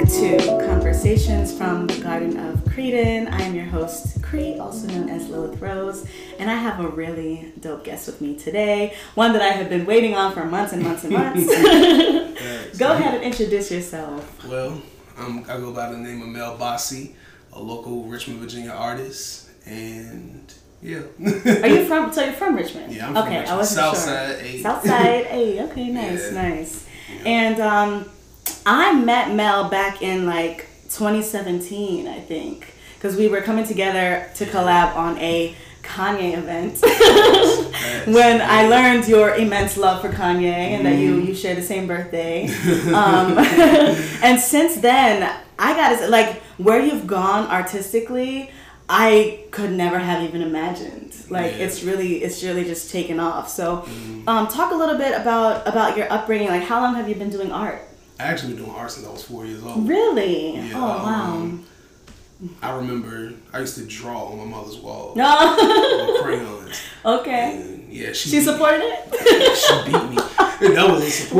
to Conversations from the Garden of Creden. I am your host, Cree, also known as Lilith Rose, and I have a really dope guest with me today, one that I have been waiting on for months and months and months. Go ahead and introduce yourself. Well, I go by the name of Mel Bossy, a local Richmond, Virginia artist, and yeah. Are you from? So you're from Richmond? Yeah, I'm from Richmond. I wasn't Southside, sure. Southside, hey, okay, nice, yeah. nice. Yeah. And I met Mel back in like 2017, I think, because we were coming together to collab on a Kanye event. When I learned your immense love for Kanye and that you share the same birthday. And since then, I gotta say, like, where you've gone artistically, I could never have even imagined. Like, it's really just taken off. So, talk a little bit about your upbringing. Like, how long have you been doing art? I actually been doing art since I was 4 years old. Really? Yeah, oh, wow. I remember I used to draw on my mother's wall No. with crayons. Okay. And yeah, she supported it? She beat me. That was a support.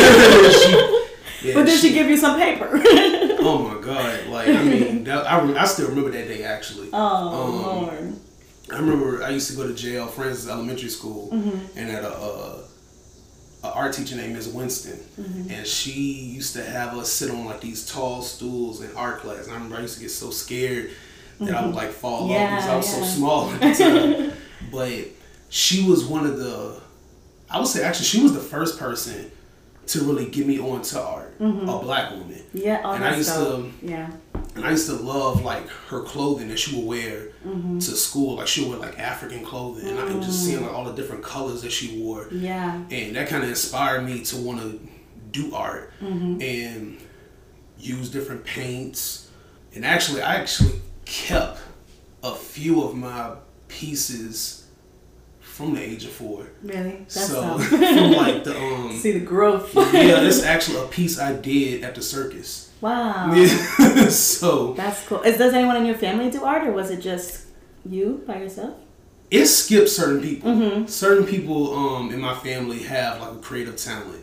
Right. But did she give you some paper? Oh my God! Like, I mean, I still remember that day actually. Oh Lord! I remember I used to go to J.L. Francis Elementary School, and had a art teacher named Ms. Winston, and she used to have us sit on like these tall stools in art class. And I remember I used to get so scared that I would like fall off because I was so small at the time. But she was one of the, I would say actually she was the first person to really get me onto art, a black woman. Yeah, and I used to and I used to love like her clothing that she would wear to school. Like she would wear like African clothing, and I'm just seeing like all the different colors that she wore. Yeah, and that kind of inspired me to want to do art and use different paints. And actually, I kept a few of my pieces from the age of 4. Really? That's so from like the see the growth. Yeah, it's actually a piece I did at the circus. Wow. Yeah. So that's cool. Does anyone in your family do art, or was it just you by yourself? It skips certain people. Certain people in my family have like a creative talent.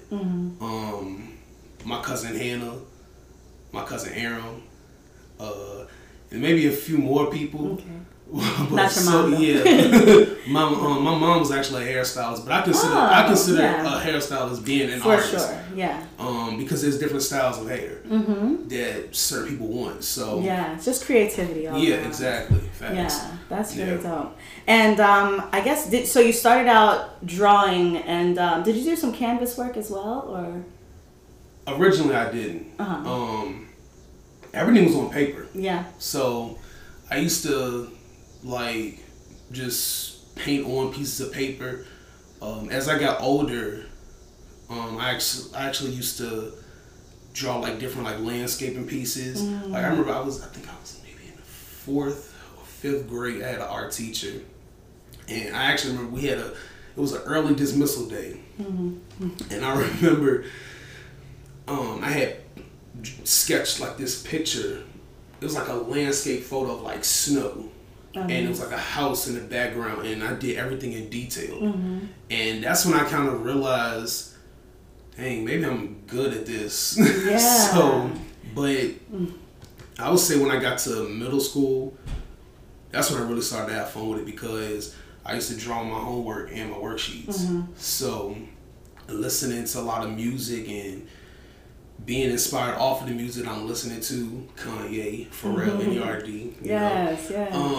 My cousin Hannah, my cousin Aaron, and maybe a few more people. Okay. But not your mom, though. Yeah. my mom was actually a hairstylist, but I consider a hairstylist being an artist. For sure, yeah. Because there's different styles of hair that certain people want. So yeah, it's just creativity. All around. Exactly. Facts. Yeah, that's really dope. And I guess so. You started out drawing, and did you do some canvas work as well, or? Originally, I didn't. Everything was on paper. Yeah. So I used to like just paint on pieces of paper. As I got older, I actually used to draw like different like landscaping pieces. Like I remember I think I was maybe in the 4th or 5th grade. I had an art teacher, and I actually remember it was an early dismissal day, and I remember I had sketched like this picture. It was like a landscape photo of like snow. And it was like a house in the background, and I did everything in detail. And that's when I kind of realized, dang, maybe I'm good at this. Yeah. So, but I would say when I got to middle school, that's when I really started to have fun with it, because I used to draw my homework and my worksheets. So, listening to a lot of music and being inspired off of the music I'm listening to, Kanye, Pharrell, N.E.R.D. Yes.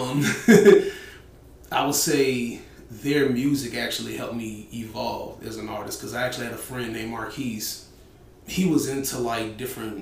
I would say their music actually helped me evolve as an artist, because I actually had a friend named Marquise. He was into like the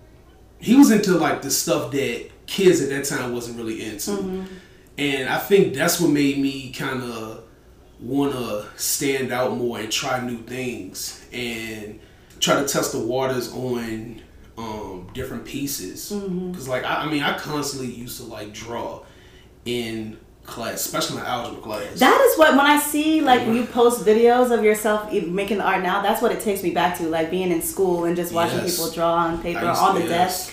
stuff that kids at that time wasn't really into. And I think that's what made me kind of want to stand out more and try new things and try to test the waters on different pieces, because like I constantly used to like draw in class, especially in algebra class. That is what, when I see like you post videos of yourself making the art now, that's what it takes me back to, like being in school and just watching people draw on paper on the desk.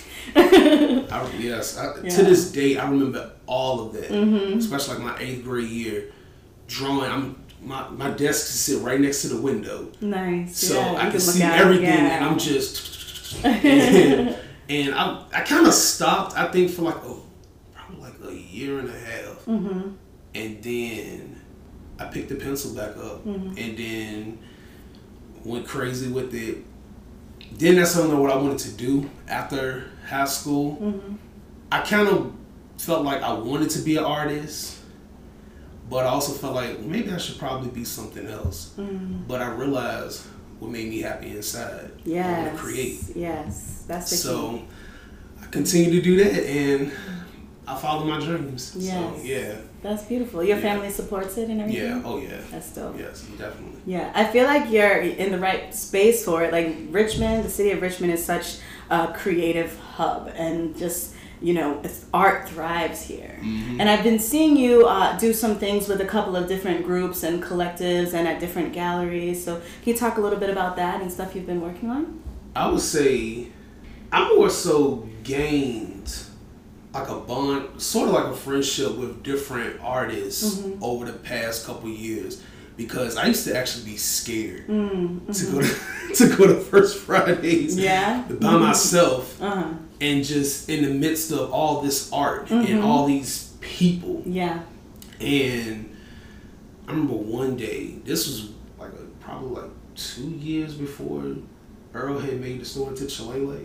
To this day I remember all of that, especially like my 8th grade year drawing. My desk sit right next to the window. Nice. So I can see everything, and I'm just And I kind of stopped, I think, for probably like a year and a half. Mm-hmm. And then I picked the pencil back up and then went crazy with it. Didn't necessarily know what I wanted to do after high school. Mm-hmm. I kind of felt like I wanted to be an artist, but I also felt like maybe I should probably be something else. Mm-hmm. But I realized what made me happy inside. Yes. I want to create. Yes, that's the key. So I continue to do that, and I follow my dreams. Yes. So, yeah. That's beautiful. Your family supports it and everything? Yeah. Oh, yeah. That's dope. Yes, definitely. Yeah, I feel like you're in the right space for it. Like Richmond, the city of Richmond is such a creative hub, and just, you know, art thrives here. Mm-hmm. And I've been seeing you do some things with a couple of different groups and collectives and at different galleries. So can you talk a little bit about that and stuff you've been working on? I would say I more so gained like a bond, sort of like a friendship with different artists over the past couple years, because I used to actually be scared to go to First Fridays by myself and just in the midst of all this art and all these people. Yeah. And I remember one day, this was probably 2 years before Earl had made the store into Chilele.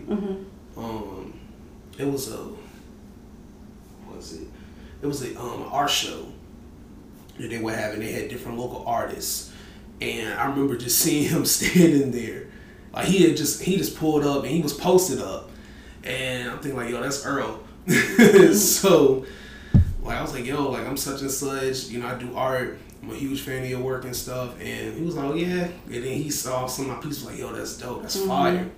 It was a art show that they were having. They had different local artists, and I remember just seeing him standing there. Like he just pulled up and he was posted up, and I'm thinking like, yo, that's Earl. So like I was like, yo, like I'm such and such, you know, I do art. I'm a huge fan of your work and stuff. And he was like, oh yeah. And then he saw some of my pieces, like, yo, that's dope, that's fire.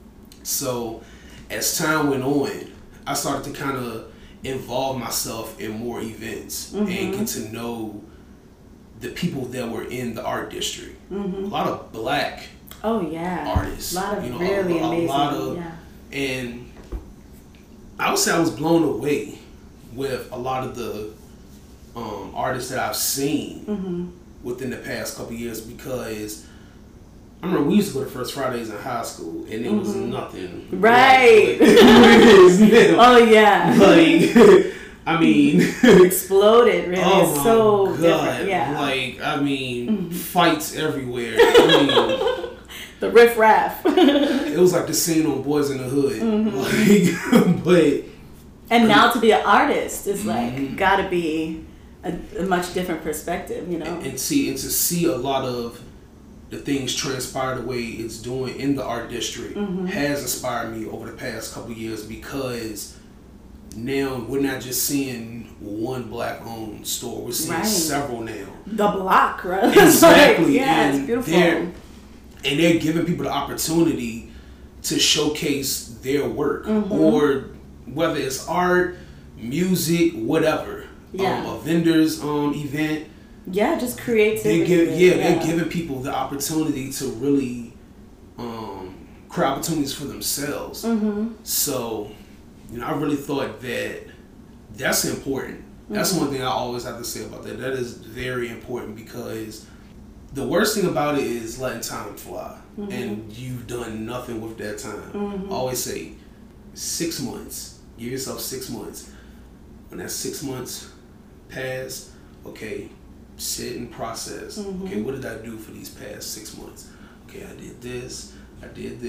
So as time went on, I started to kind of involve myself in more events and get to know the people that were in the art district. A lot of black artists. A lot of you know, really a amazing. lot of, and I would say I was blown away with a lot of the artists that I've seen within the past couple years, because I remember we used to go to First Fridays in high school, and it was nothing. Right. Like it is now. Oh, yeah. Like, I mean... exploded, really. Oh, it's my so God. different. Yeah. Like, I mean, fights everywhere. I mean... the riff-raff. It was like the scene on Boys in the Hood. Like, but... And now to be an artist is like, gotta be a much different perspective, you know? And to see a lot of the things transpire the way it's doing in the art district has inspired me over the past couple years, because now we're not just seeing one black-owned store, we're seeing several now. The block, right? Exactly. Yeah, it's beautiful. And they're giving people the opportunity to showcase their work, or whether it's art, music, whatever. A vendor's event. Yeah, just creativity. They're giving people the opportunity to really create opportunities for themselves. So, you know, I really thought that that's important. That's one thing I always have to say about that. That is very important, because the worst thing about it is letting time fly, and you've done nothing with that time. I always say 6 months. Give yourself 6 months. When that 6 months pass, okay, sit and process. Okay, what did I do for these past 6 months? Okay, I did this. I did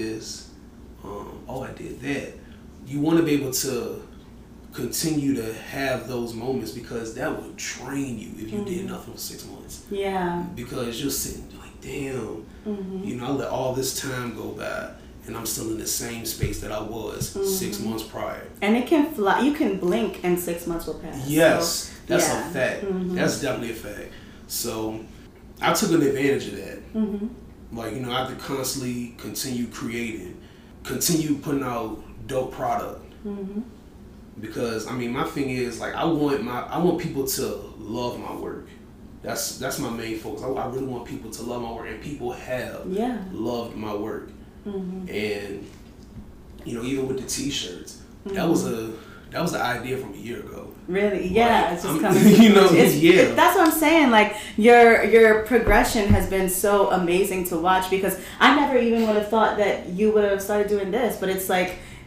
that. You want to be able to continue to have those moments, because that will drain you if you did nothing for 6 months. Yeah. Because you're sitting like, damn, you know, I let all this time go by, and I'm still in the same space that I was 6 months prior. And it can fly. You can blink and 6 months will pass. Yes, so, that's a fact. That's definitely a fact. So I took an advantage of that. Like, you know, I have to constantly continue creating, continue putting out dope product. Because, I mean, my thing is, like, I want people to love my work. That's my main focus. I really want people to love my work, and people have loved my work. And, you know, even with the t-shirts, that was an idea from a year ago. Really? Yeah, like, it's just coming. You know, that's what I'm saying. Like, your progression has been so amazing to watch, because I never even would have thought that you would have started doing this, but it's like,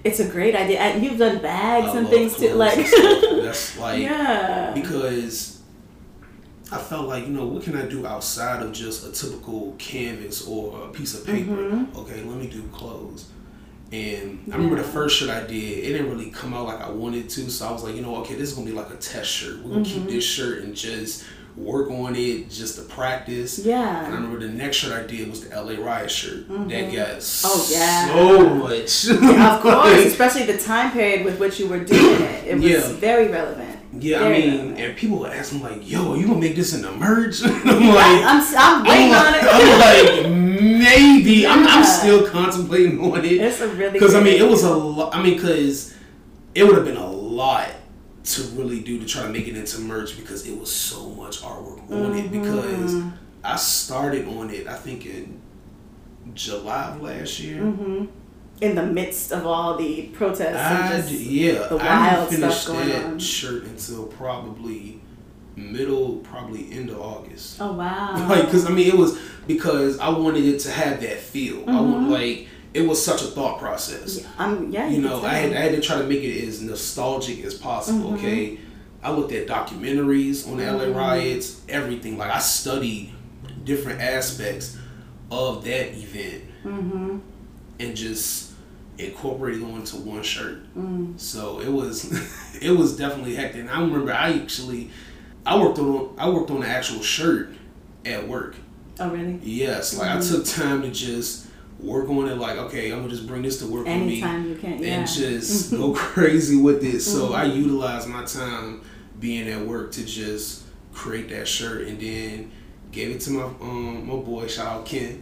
It's a great idea. And you've done bags I and love things too. clothes Like, and stuff. That's like, yeah. because I felt like, what can I do outside of just a typical canvas or a piece of paper? Mm-hmm. Okay, let me do clothes. And I remember the first shirt I did, it didn't really come out like I wanted to. So I was like, okay, this is going to be like a test shirt. We're going to keep this shirt and just work on it just to practice. Yeah. And I remember the next shirt I did was the LA Riot shirt. That got so much. Yeah, of course, especially the time period with which you were doing it. It was very relevant. Yeah, very relevant. And people would ask me like, "Yo, are you gonna make this into merch?" I'm like, I'm waiting on it. I'm like, maybe. Yeah. I'm still contemplating on it. It's a really because it was a lot. Because it would have been a lot to really do to try to make it into merch because it was so much artwork on it. Because I started on it, I think in July of last year. In the midst of all the protests and just the I wild didn't finish stuff going that on. shirt until probably end of August. Oh wow! Like, because it was because I wanted it to have that feel. I want it was such a thought process. I had to try to make it as nostalgic as possible. Okay, I looked at documentaries on the LA riots, everything. Like I studied different aspects of that event, and just incorporated onto one shirt. So it was definitely hectic. And I remember I worked on the actual shirt at work. Oh really? Yes, like I took time to just work on it. Like, okay, I'm gonna just bring this to work with me. Anytime you can, yeah. And just go crazy with it. So I utilized my time being at work to just create that shirt, and then gave it to my boy. Shout out Ken.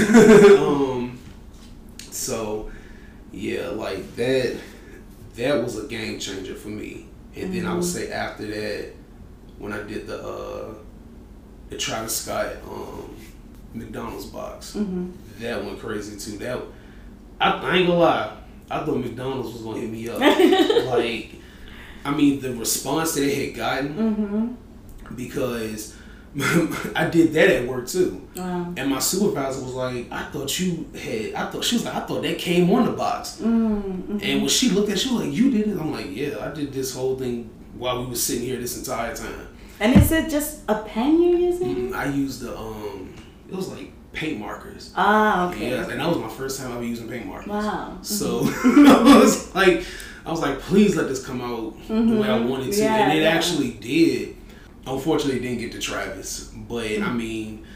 So yeah, like that was a game changer for me. And then I would say after that, when I did the Travis Scott McDonald's box, that went crazy too. That I ain't gonna lie, I thought McDonald's was gonna hit me up. Like, the response that it had gotten, because I did that at work too. Wow. And my supervisor was like, I thought that came on the box. And when she looked at it, she was like, you did it? I'm like, yeah, I did this whole thing while we were sitting here this entire time. And is it just a pen you're using? I used it was like paint markers. Ah, okay. Yeah, and that was my first time ever using paint markers. Wow. So I was like, please let this come out the way I wanted to. Yeah, and it actually did. Unfortunately, it didn't get to Travis, but Not it'll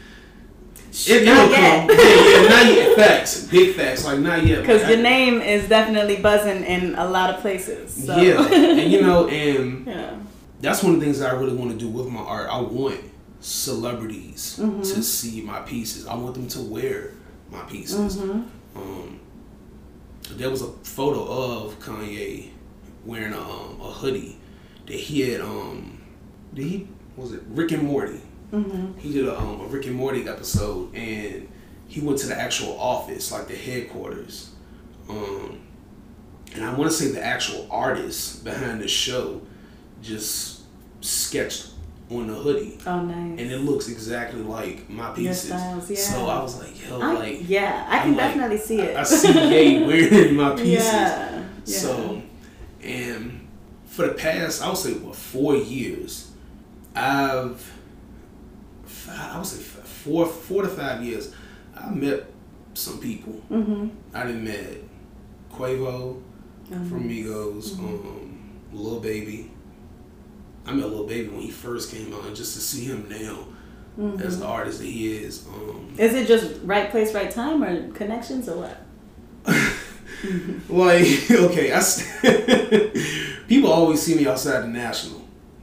yet. come. Yeah, not yet. Facts, big facts. Like not yet. Because your name is definitely buzzing in a lot of places. So. Yeah, and yeah. That's one of the things that I really want to do with my art. I want celebrities to see my pieces. I want them to wear my pieces. There was a photo of Kanye wearing a hoodie that he had. Was it Rick and Morty? He did a Rick and Morty episode, and he went to the actual office, like the headquarters. And I want to say the actual artist behind the show just sketched on the hoodie. Oh, nice. And it looks exactly like my pieces. Your styles, yeah. So I was like, yo, I can definitely see it. I see Ye wearing my pieces. Yeah. So, and for the past, I would say, 4 years, I would say 4 to 5 years, I met some people. I done met Quavo from Migos, Lil Baby. I met Lil Baby when he first came out, and just to see him now as the artist that he is. Is it just right place, right time, or connections, or what? Like, okay, people always see me outside the National.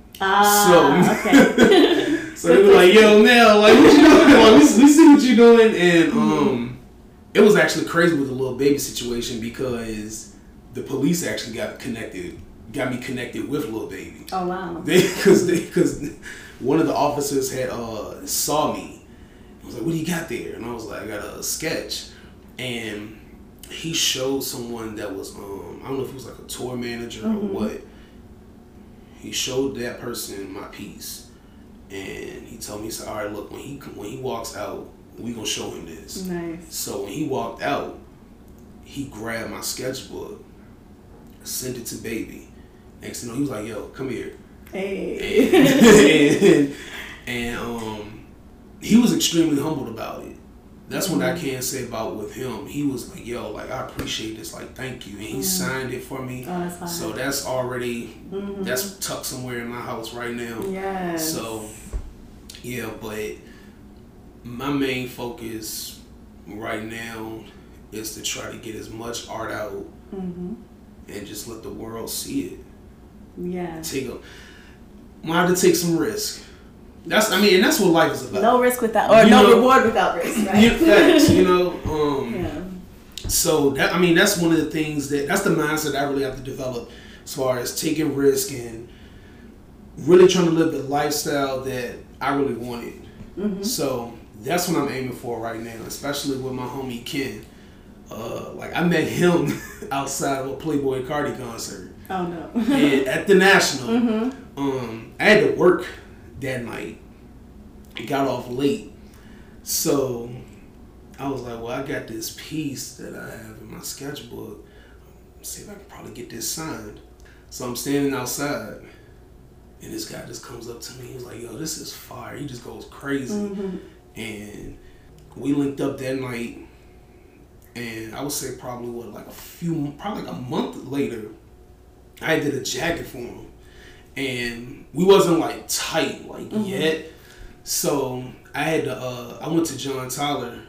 Okay. So they were like, yo, Mel, like, what you doing? Like, we see what you doing. And it was actually crazy with the Lil Baby situation because the police actually got me connected with Lil Baby. Oh, wow. Because one of the officers had saw me. I was like, what do you got there? And I was like, I got a sketch. And he showed someone that was, I don't know if he was like a tour manager or what. He showed that person my piece, and he told me, he said, all right, look, when he walks out, we gonna show him this. Nice. So when he walked out, he grabbed my sketchbook sent it to Baby. Next thing you know, he was like, yo, come here. Hey. And he was extremely humbled about it. That's what I can say about with him. He was like, yo, like, I appreciate this. Like, thank you. And he signed it for me. Oh, that's fine. So that's already, that's tucked somewhere in my house right now. Yes. So, yeah, but my main focus right now is to try to get as much art out and just let the world see it. Yeah. I have to take some risk. And that's what life is about. No risk without, or no reward without risk, right? Facts, So that's one of the things that's the mindset I really have to develop as far as taking risk and really trying to live the lifestyle that I really wanted. So that's what I'm aiming for right now, especially with my homie Ken. Like I met him outside of a Playboy Cardi concert. Oh no. And at the National. I had to work that night. Got off late. So I was like, well, I got this piece that I have in my sketchbook. Let's see if I can probably get this signed. So I'm standing outside and this guy just comes up to me. He's like, yo, this is fire. He just goes crazy. And we linked up that night. And I would say probably probably like a month later, I did a jacket for him. And we wasn't like tight yet. So I had to, I went to John Tyler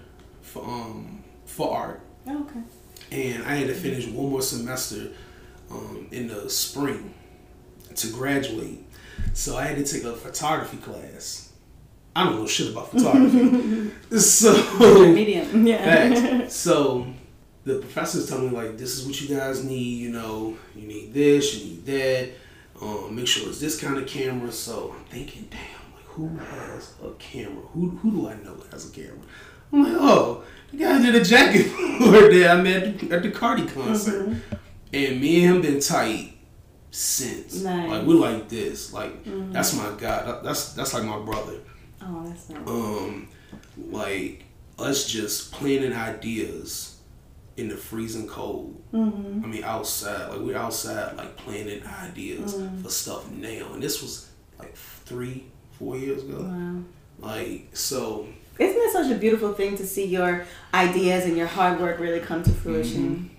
for art. Oh, okay. And I had to finish one more semester in the spring to graduate. So I had to take a photography class. I don't know shit about photography. So medium. Yeah. Facts. So the professors told me like, this is what you guys need, you need this, you need that. Make sure it's this kind of camera. So I'm thinking, damn, like who has a camera? Who do I know has a camera? I'm like, oh, the guy did a jacket for that I met at the Cardi concert. And me and him been tight since. Nice. Like we're like this. Like that's my guy. That's like my brother. Oh, that's nice. Like us just planning ideas in the freezing cold. Outside. Like we're outside like planning ideas for stuff now. And this was like 3-4 years ago. Wow. Like so isn't it such a beautiful thing to see your ideas and your hard work really come to fruition?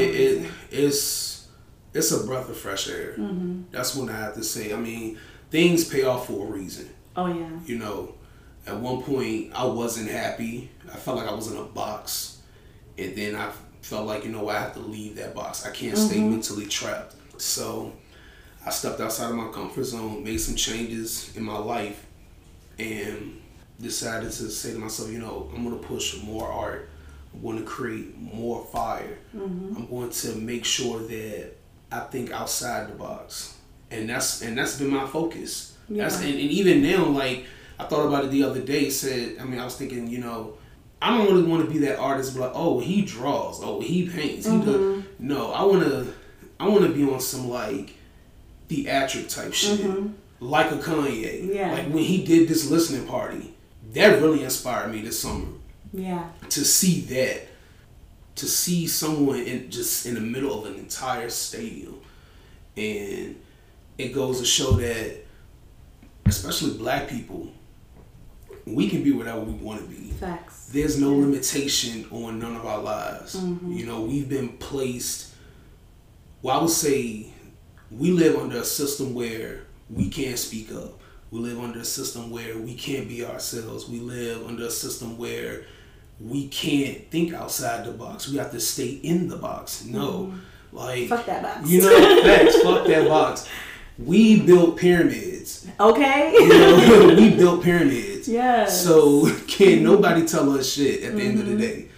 It's a breath of fresh air. That's what I have to say. Things pay off for a reason. Oh yeah. At one point I wasn't happy. I felt like I was in a box, and then I felt like I have to leave that box. I can't stay mentally trapped. So I stepped outside of my comfort zone, made some changes in my life, and decided to say to myself, I'm going to push more art. I'm going to create more fire. I'm going to make sure that I think outside the box. And that's been my focus. Yeah. And even now, like, I thought about it the other day, I was thinking, I don't really want to be that artist, but like, oh, he draws, oh, he paints, he does. No, I want to be on some, like, theatric type shit. Like a Kanye. Yeah. Like, when he did this listening party, that really inspired me this summer. Yeah. To see that. To see someone in the middle of an entire stadium. And it goes to show that, especially black people, we can be whatever we want to be. Facts. There's no limitation on none of our lives. We've been placed, I would say, we live under a system where we can't speak up. We live under a system where we can't be ourselves. We live under a system where we can't think outside the box. We have to stay in the box. No. Like, fuck that box. Facts, fuck that box. We built pyramids. Okay. We built pyramids. Yes. So can't nobody tell us shit at the end of the day.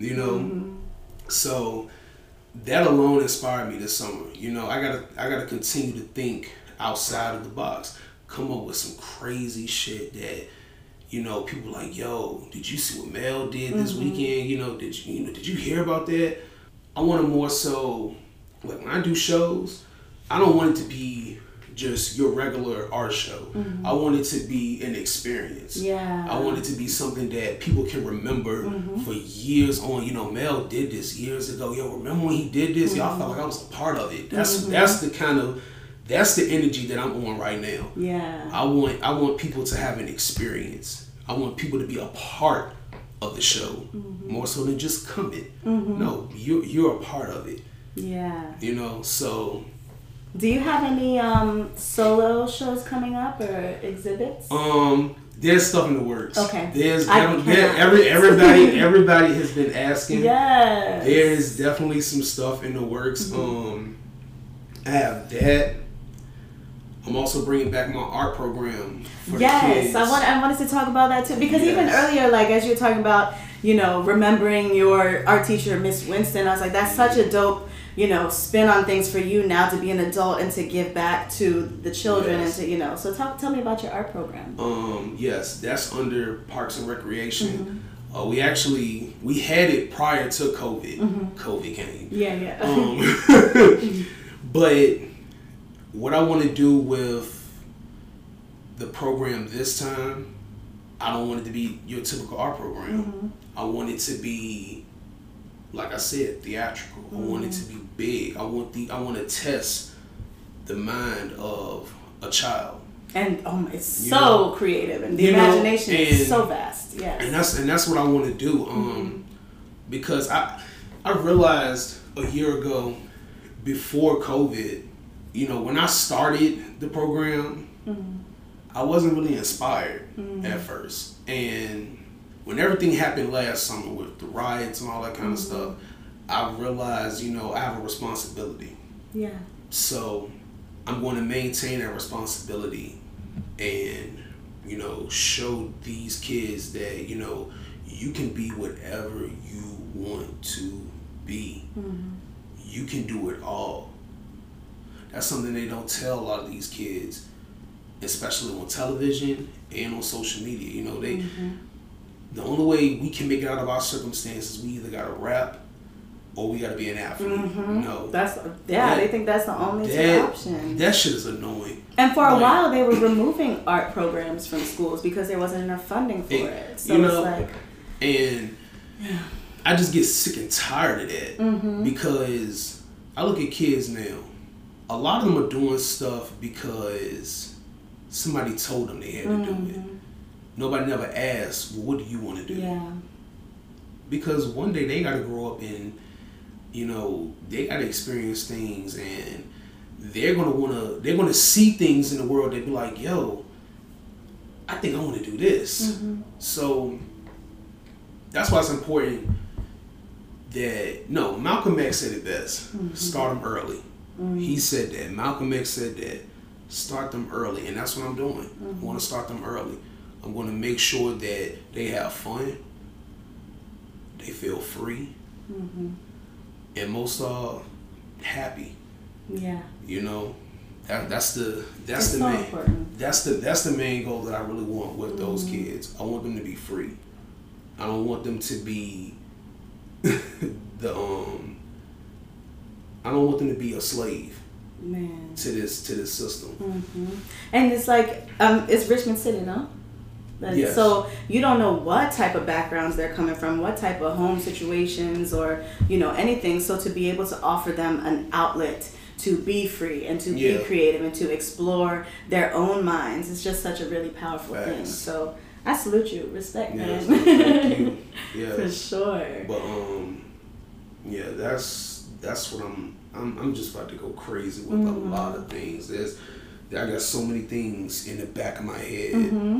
So that alone inspired me this summer. I gotta continue to think outside of the box. Come up with some crazy shit that, people like, yo, did you see what Mel did this weekend? Did you hear about that? I want to more so, like when I do shows, I don't want it to be just your regular art show. I want it to be an experience. Yeah. I want it to be something that people can remember for years on. You know, Mel did this years ago. Yo, remember when he did this? Y'all felt like I was a part of it. That's the energy that I'm on right now. Yeah. I want people to have an experience. I want people to be a part of the show more so than just coming. No, you're a part of it. Yeah. You know, so. Do you have any solo shows coming up or exhibits? There's stuff in the works. Okay. Everybody has been asking. Yes. There's definitely some stuff in the works. I have that. I'm also bringing back my art program for the kids. I wanted to talk about that too, because even earlier, like as you were talking about, you know, remembering your art teacher, Miss Winston, I was like, that's such a dope, you know, spin on things for you now to be an adult and to give back to the children and to, you know. So tell me about your art program. Yes, that's under Parks and Recreation. We had it prior to COVID. COVID came. Yeah. But what I want to do with the program this time, I don't want it to be your typical art program. I want it to be, like I said, theatrical. I want it to be big. I want to test the mind of a child. And it's so creative, and the imagination is so vast. Yes. And that's what I want to do. Because I realized a year ago, before COVID, you know, when I started the program, I wasn't really inspired at first. And when everything happened last summer with the riots and all that kind of stuff, I realized, you know, I have a responsibility. Yeah. So I'm going to maintain that responsibility and, you know, show these kids that, you know, you can be whatever you want to be. You can do it all. That's something they don't tell a lot of these kids, especially on television and on social media. You know, the only way we can make it out of our circumstances, we either gotta rap or we gotta be an athlete. No, they think that's the only two options. That shit is annoying. And for a while, they were removing art programs from schools because there wasn't enough funding for it. So you know, it's like, and I just get sick and tired of that because I look at kids now. A lot of them are doing stuff because somebody told them they had to do it. Nobody never asked, well, what do you want to do? Yeah. Because one day they got to grow up and, you know, they got to experience things, and they're gonna see things in the world. They be like, yo, I think I want to do this. So that's why it's important that Malcolm X said it best. Start them early. He said that. Malcolm X said that. Start them early, and that's what I'm doing. I want to start them early. I'm going to make sure that they have fun, they feel free, and most all happy. Yeah. You know, that's the so main important. that's the main goal that I really want with those kids. I want them to be free. I don't want them to be I don't want them to be a slave to this system. And it's like it's Richmond City, no? Yes. So you don't know what type of backgrounds they're coming from, what type of home situations, or you know, anything. So to be able to offer them an outlet to be free and to be creative and to explore their own minds, it's just such a really powerful thing. So I salute you, respect, man. Thank you. Yeah, for sure. But that's what I'm just about to go crazy with a lot of things. I got so many things in the back of my head.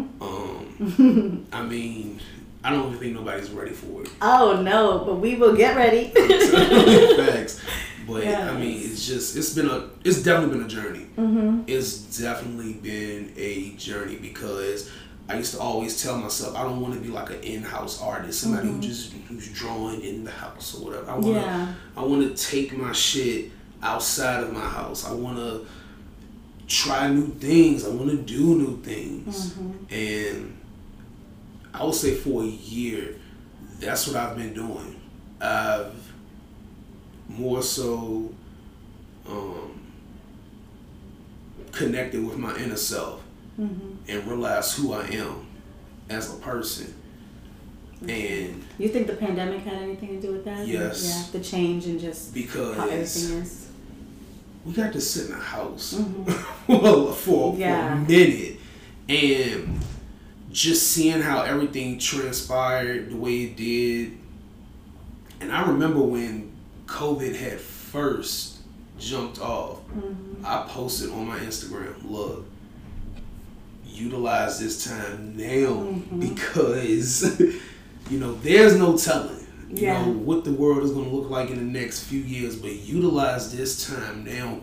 I mean, I don't even think nobody's ready for it. Oh no, but we will get ready. Facts. But I mean, it's definitely been a journey. It's definitely been a journey because I used to always tell myself I don't want to be like an in-house artist, somebody who's drawing in the house or whatever. I want to take my shit outside of my house. I want to try new things. I want to do new things. And I would say for a year, that's what I've been doing. I've more so connected with my inner self and realized who I am as a person. And you think the pandemic had anything to do with that? Yes. Yeah, the change and just because how everything is. We got to sit in a house for a minute, and just seeing how everything transpired the way it did. And I remember when COVID had first jumped off, I posted on my Instagram, look, utilize this time now because there's no telling what the world is going to look like in the next few years, but utilize this time now,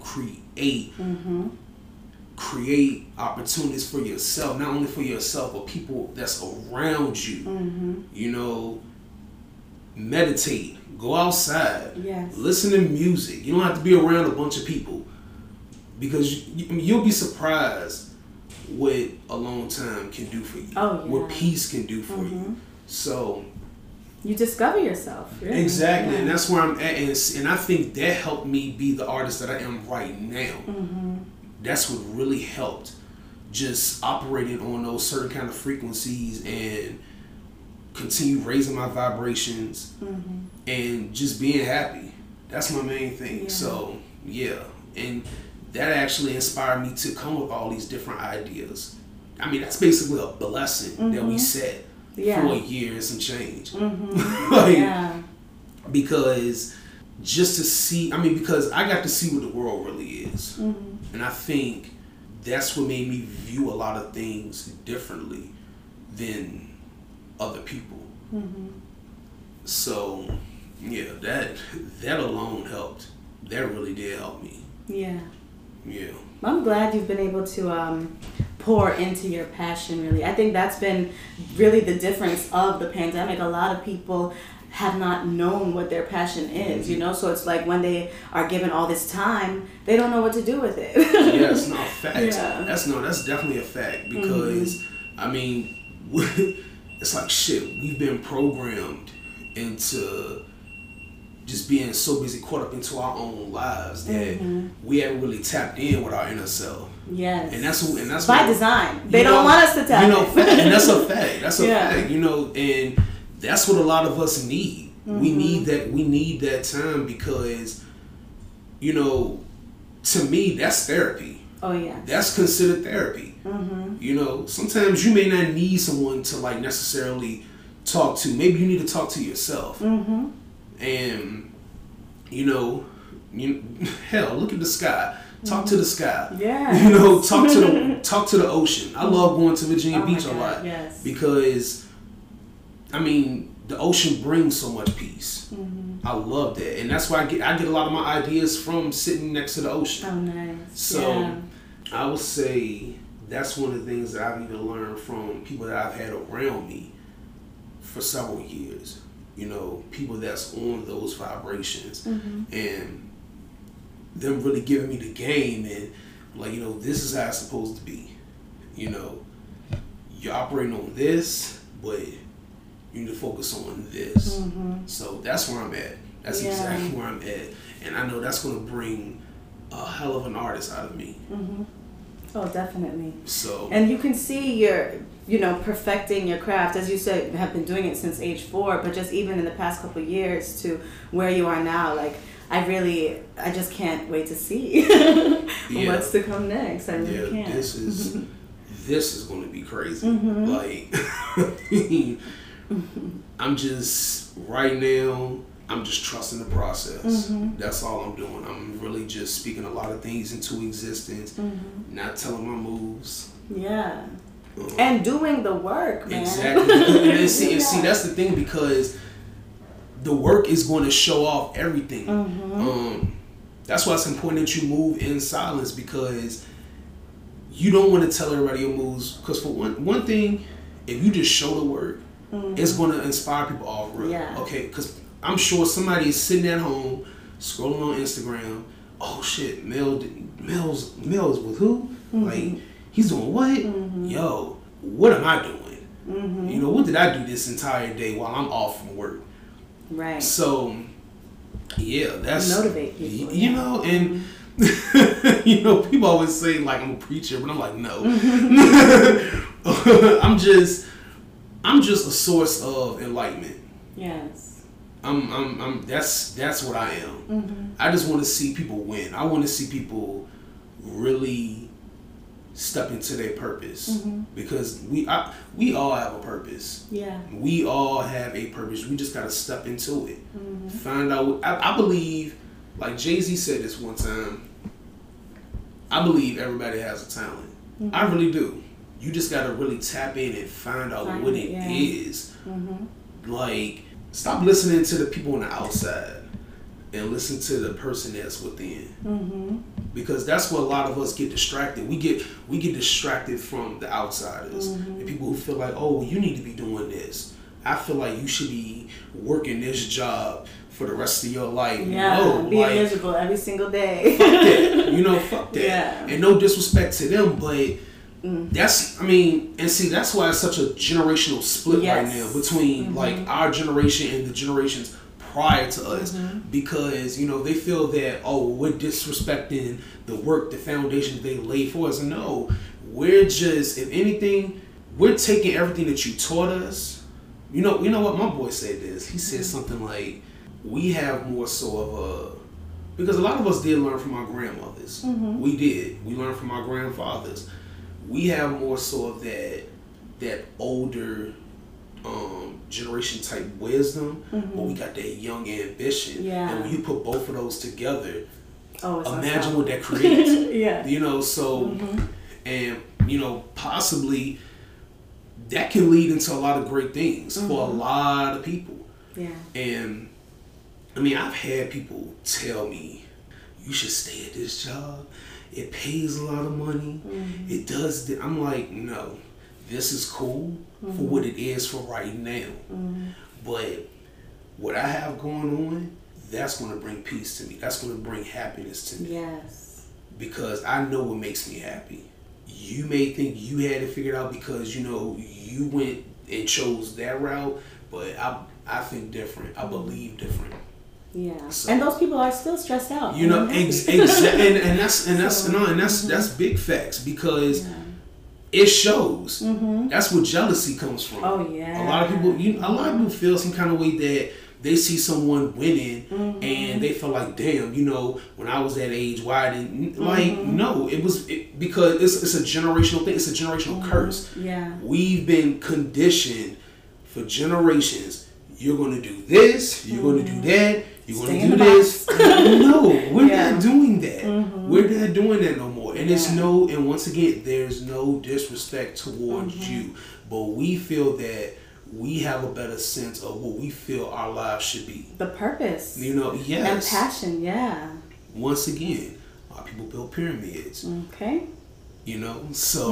create opportunities for yourself, not only for yourself but people that's around you. Meditate, go outside, listen to music. You don't have to be around a bunch of people, because you'll be surprised what alone time can do for you, what peace can do for you. So you discover yourself. Really. Exactly, and that's where I'm at, and I think that helped me be the artist that I am right now. That's what really helped, just operating on those certain kind of frequencies and continue raising my vibrations and just being happy. That's my main thing. So and that actually inspired me to come with all these different ideas. I mean, that's basically a blessing that we set for years and change. Because just to see, because I got to see what the world really is. And I think that's what made me view a lot of things differently than other people. So that alone helped. That really did help me. Yeah. I'm glad you've been able to pour into your passion, really. I think that's been really the difference of the pandemic. A lot of people have not known what their passion is, so it's like when they are given all this time, they don't know what to do with it. Yes, no, fact. That's definitely a fact, because it's like shit, we've been programmed into just being so busy, caught up into our own lives, that we haven't really tapped in with our inner self. Yes. And that's by design. They don't want us to tap in. And that's a fact. That's a fact. And that's what a lot of us need. We need that time, because to me, that's therapy. Oh yeah. That's considered therapy. Sometimes you may not need someone to necessarily talk to. Maybe you need to talk to yourself. And hell, look at the sky. Talk to the sky. Yeah. Talk to the ocean. I love going to Virginia Beach a lot, because the ocean brings so much peace. I love that, and that's why I get a lot of my ideas from sitting next to the ocean. Oh, nice. So I would say that's one of the things that I've even learned from people that I've had around me for several years. People that's on those vibrations, and them really giving me the game, and this is how it's supposed to be. You're operating on this, but you need to focus on this. So that's where I'm at. That's exactly where I'm at, and I know that's going to bring a hell of an artist out of me. Oh, definitely. So, and you can see you're perfecting your craft, as you said, have been doing it since age 4, but just even in the past couple of years to where you are now, I just can't wait to see what's to come next. I really can't. This is going to be crazy. I'm just right now, I'm just trusting the process. That's all I'm doing. I'm really just speaking a lot of things into existence, not telling my moves. Yeah. And doing the work, man. Exactly. and see, that's the thing, because the work is going to show off everything. That's why it's important that you move in silence, because you don't want to tell everybody your moves. Because for one thing, if you just show the work, it's going to inspire people all real. Okay, because I'm sure somebody is sitting at home scrolling on Instagram. Oh shit, Mel's with who? He's doing what? Yo, what am I doing? What did I do this entire day while I'm off from work? Right. So, that's motivate people. And You know, people always say like I'm a preacher, but I'm like, no. I'm just a source of enlightenment. Yes. That's what I am. I just want to see people win. I want to see people really step into their purpose, because we all have a purpose. Yeah. We all have a purpose. We just got to step into it. Find out. I believe, like Jay-Z said this one time, I believe everybody has a talent. I really do. You just got to really tap in and find out what it is. Like, stop listening to the people on the outside and listen to the person that's within. Because that's where a lot of us get distracted. We get distracted from the outsiders and people who feel like, oh, you need to be doing this. I feel like you should be working this job for the rest of your life. Yeah, no, being miserable every single day. Fuck that. You know, fuck that. Yeah. And no disrespect to them, but that's, I mean, and see, that's why it's such a generational split right now between like our generation and the generations prior to us, because, you know, they feel that, oh, we're disrespecting the work, the foundation they laid for us. No, we're just, if anything, we're taking everything that you taught us. You know what my boy said this. He said something like, we have more so of a, because a lot of us did learn from our grandmothers. We did. We learned from our grandfathers. We have more so of that older generation type wisdom, but we got that young ambition. Yeah. And when you put both of those together, it's imagine what that creates. Yeah. You know, so and you know, possibly that can lead into a lot of great things for a lot of people. Yeah. And I mean, I've had people tell me, you should stay at this job. It pays a lot of money. It does. I'm like, no, this is cool for what it is for right now. But what I have going on, that's going to bring peace to me. That's going to bring happiness to me. Yes. Because I know what makes me happy. You may think you had it figured out because, you know, you went and chose that route, but I think different. I believe different. Yeah, so, and those people are still stressed out. You know, exactly, and that's big facts, because it shows. That's where jealousy comes from. Oh yeah, a lot of people feel some kind of way that they see someone winning and they feel like, damn, you know, when I was that age, why I didn't like? No, because it's a generational thing. It's a generational curse. Yeah, we've been conditioned for generations. You're going to do this. You're going to do that. You're going to do this. No, we're not doing that. We're not doing that no more. And and once again, there's no disrespect towards you, but we feel that we have a better sense of what we feel our lives should be. The purpose. You know, and passion. Yeah. Once again, a lot of people build pyramids. Okay. You know, so.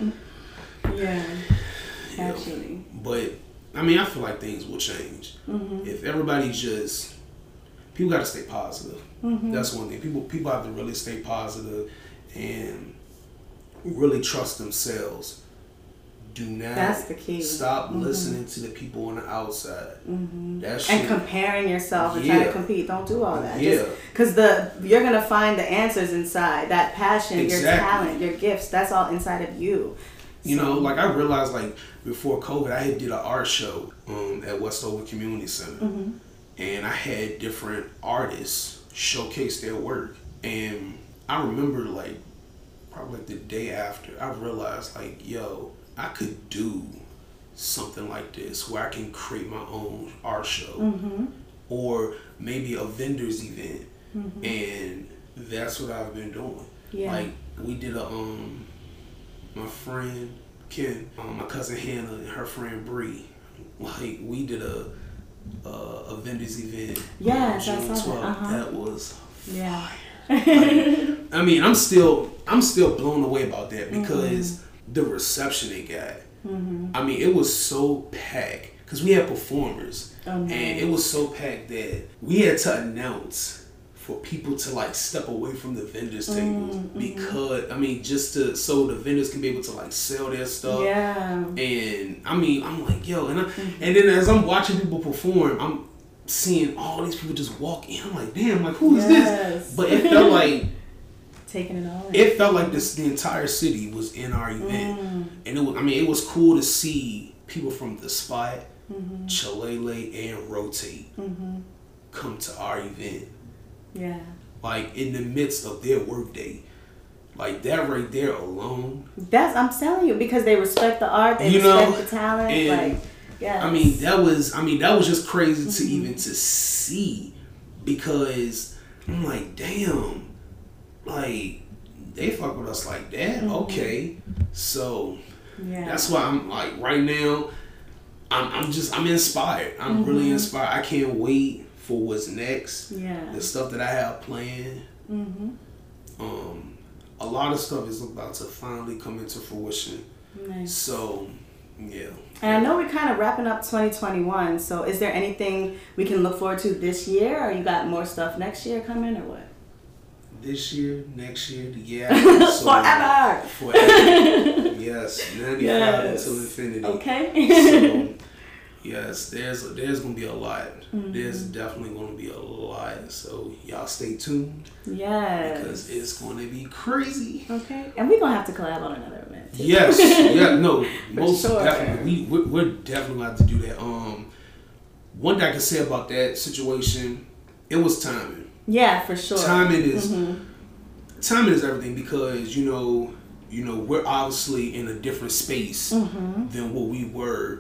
Yeah. Actually. But I mean, I feel like things will change if everybody just. People got to stay positive. That's one thing. People have to really stay positive and really trust themselves. Do not. That's the key. Stop listening to the people on the outside. And comparing yourself and trying to compete. Don't do all that. Because you're gonna find the answers inside. That passion, your talent, your gifts. That's all inside of you. You know, like I realized, like before COVID, I had did an art show at Westover Community Center, and I had different artists showcase their work. And I remember, like, probably like the day after, I realized, like, yo, I could do something like this where I can create my own art show, or maybe a vendor's event, and that's what I've been doing. Yeah. Like we did my friend Ken, my cousin Hannah, and her friend Bree. Like we did a vendors event. Yeah, June 12th. That was fire. Like, I mean, I'm still blown away about that because the reception they got. I mean, it was so packed because we had performers, and it was so packed that we had to announce for people to like step away from the vendors tables because I mean so the vendors can be able to like sell their stuff. Yeah. And I mean I'm like, yo, and then as I'm watching people perform, I'm seeing all these people just walk in. I'm like, damn, like who is this? But it felt like taking it all in. It felt like the entire city was in our event, and it was cool to see people from the spot, Chalele, and Rotate come to our event. Yeah. Like in the midst of their workday. Like that right there alone. I'm telling you, because they respect the art, they respect the talent. Like, yeah. I mean, that was just crazy to even to see, because I'm like, damn, like they fuck with us like that. Okay, so that's why I'm like right now, I'm inspired. I'm really inspired. I can't wait for what's next. Yeah, the stuff that I have planned. A lot of stuff is about to finally come into fruition. Nice. So, yeah. And I know we're kind of wrapping up 2021. So, is there anything we can look forward to this year, or you got more stuff next year coming, or what? This year, next year, yeah. So, forever. Yes, 95 until infinity. Okay. So, yes, there's gonna be a lot. There's definitely gonna be a lot. So y'all stay tuned. Yes. Because it's gonna be crazy. Okay. And we're gonna have to collab on another event too. Yes. Yeah. No. Most definitely. We're definitely gonna have to do that. One thing I can say about that situation, it was timing. Yeah, for sure. Timing is everything, because you know we're obviously in a different space than what we were.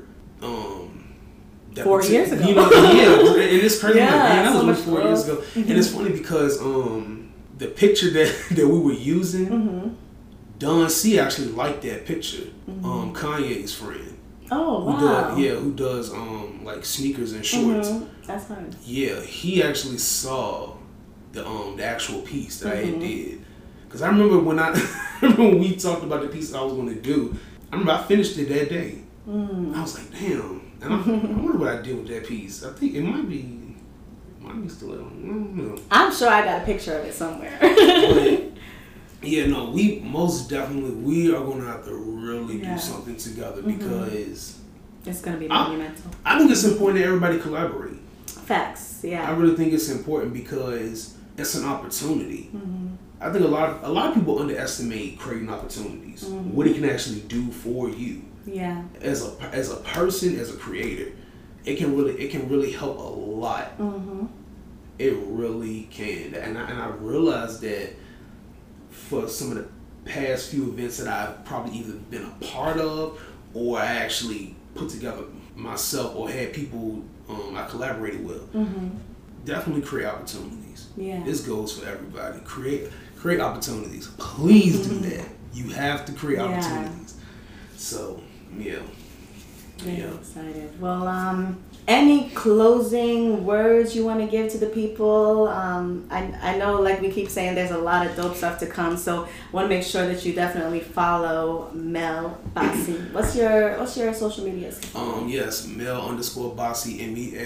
4 years ago. And it's crazy. Yeah, like, man, that so was 4 years ago. And it's funny because the picture that we were using, Don C actually liked that picture. Kanye's friend. Oh wow. Who does like sneakers and shorts. That's fun. Yeah, he actually saw the actual piece that I had did. Because I remember when we talked about the piece I was going to do, I remember I finished it that day. I was like, damn. And I wonder what I did with that piece. I think it might be still on. I don't know. I'm sure I got a picture of it somewhere. But, yeah, no, we most definitely are going to have to really do something together, because it's going to be monumental. I think it's important that everybody collaborate. Facts, yeah. I really think it's important because it's an opportunity. I think a lot of people underestimate creating opportunities. What it can actually do for you. Yeah. As a person, as a creator, it can really help a lot. It really can. And I realized that for some of the past few events that I've probably either been a part of, or I actually put together myself, or had people I collaborated with, definitely create opportunities. Yeah. This goes for everybody. Create opportunities. Please do that. You have to create opportunities. So, yeah. Very excited. Well, any closing words you want to give to the people? I know, like we keep saying, there's a lot of dope stuff to come. So, I want to make sure that you definitely follow Mel Basi. What's your social medias? Yes, Mel_Basi,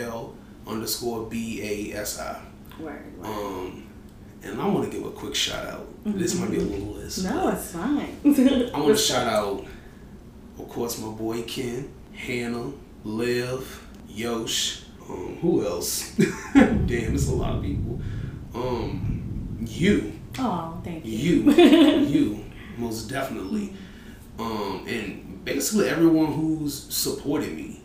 MEL_BASI. Word. And I want to give a quick shout out. This might be a little list. No, it's fine. I want to shout out, of course, my boy Ken, Hannah, Liv, Yosh. Who else? Damn, it's a lot of people. You. Oh, thank you. You, most definitely. And basically everyone who's supported me.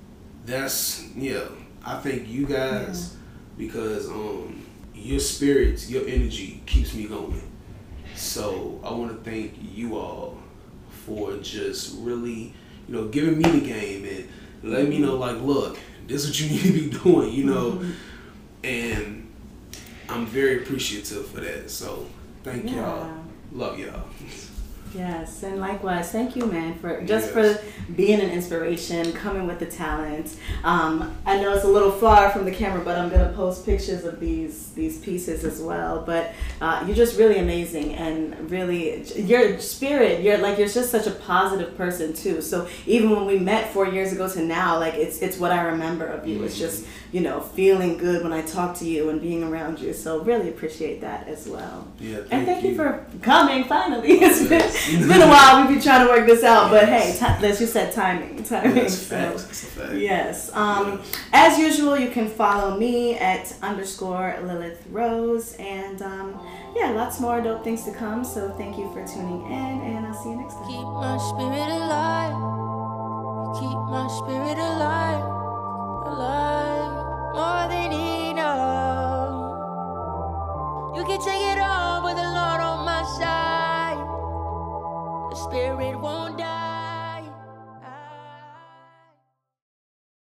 I thank you guys because your spirits, your energy keeps me going. So I want to thank you all for just really, giving me the game and letting me know, like, look, this is what you need to be doing, and I'm very appreciative for that. So thank y'all. Love y'all. Yes, and likewise, thank you, man, for being an inspiration, coming with the talent. I know it's a little far from the camera, but I'm gonna post pictures of these pieces as well. But you're just really amazing, and really your spirit, you're just such a positive person too. So even when we met 4 years ago to now, like it's what I remember of you. It's just feeling good when I talk to you and being around you. So really appreciate that as well. Yeah, and thank you for coming finally. It's It's been a while. We've been trying to work this out, but hey, as you said, timing. That's facts. That's a fact. Yes. As usual, you can follow me at _Lilith Rose, and yeah, lots more dope things to come. So thank you for tuning in, and I'll see you next time. Keep my spirit alive. Keep my spirit alive, alive, more than enough. You can take it all with the Lord on my side. The spirit won't die.